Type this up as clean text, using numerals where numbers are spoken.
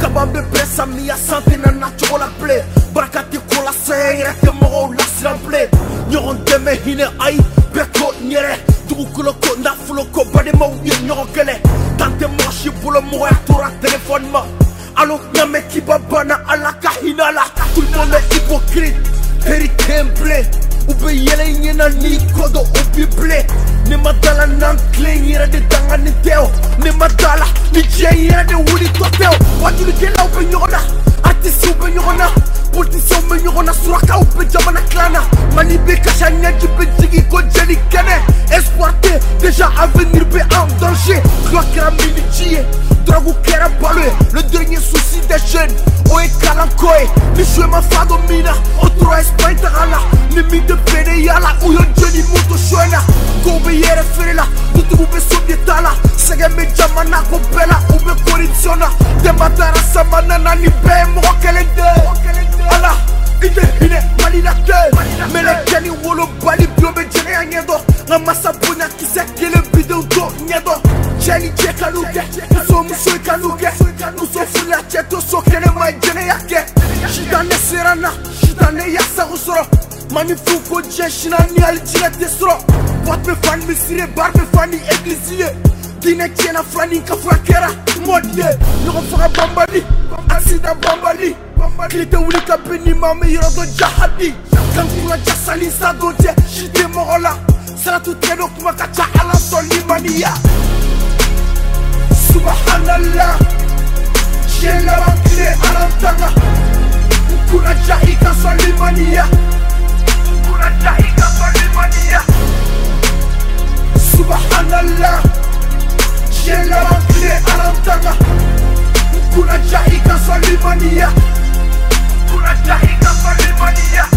kabambe presa miya sante na nacogo la ble barakati kola sɛgɛ yɛrɛ tɛ mɔgɔw lasiran ble ɲɔgɔn dɛmɛ hinɛ ayi bɛɛ ko ɲɛrɛ dugukolo ko nafolo ko badenmaw ye ɲɔgɔn kɛlɛ tan tɛ mɔgɔ si bolo mɔgɔya tora telefɔni ma alo ɲamɛ kiba banna ala ka hinɛ la tout le monde est hypocrite teri tɛ n bilen u bɛ yɛlɛ ɲɛna n'i kɔdɔ u b'i bilen ne ma dala n'an tilen yɛrɛ de danganin tɛ o ne ma dala ni diɲɛ yɛrɛ de wulitɔ tɛ o wajulikɛlaw bɛ ɲɔgɔn na artisiw bɛ ɲɔgɔn na politiciens bɛ ɲɔgɔn na surakaw bɛ jamana tilan na mali bɛ kasi a ɲɛji bɛ jigin ko jeli kɛnɛ espoir tɛ déjà avenir bɛ en danger tulo kɛra mini ji ye drogue kɛra balo ye le dernier souci des jeunes o ye kalanko ye ni suye ma fa dɔ min na o tora Espagne taga la ni min tɛ pene yala u ye jɔni moto suye na kow bɛ yɛrɛ feere la dutigiw bɛ sobie ta la sɛgɛn bɛ jamana ko bɛɛ la u bɛ corruption na denba taara sama nana ni bɛɛ ye mɔgɔ kelen tɛ ala i tɛ hinɛ mali la tɛ mɛlɛkɛ ni wolobali bio bɛ jɛnɛya ɲɛdɔn nka masa bonya kisɛ kelen bidenw to ɲɛdɔn cɛ ni cɛ ka n'u kɛ muso ye ka n'u kɛ muso furula cɛ to so kɛnɛma ye jɛnɛya kɛ sitanɛ sera n na sitanɛ y'a sago sɔrɔ manifu ko diɲɛ sina ni hali jinɛ tɛ sɔrɔ boite bɛ fa ni misiri ye bar bɛ fa ni église ye diinɛ tiɲɛna fila ni kafoya kɛra mɔdi ye ɲɔgɔn faga banbali accident banbali kili tɛ wuli ka bɛn ni maa min yɔrɔ dɔ jahadi kankura jasali sa don tɛ si tɛ mɔgɔ la salatu tigɛ dɔ kuma ka ca ala sɔn limaniya subhanallah diɲɛ laban tile ala tanga n kunna ja i ka sɔn limaniya subhanallah diɲɛ laban tile ala tanga n kunna ja i ka sɔn limaniya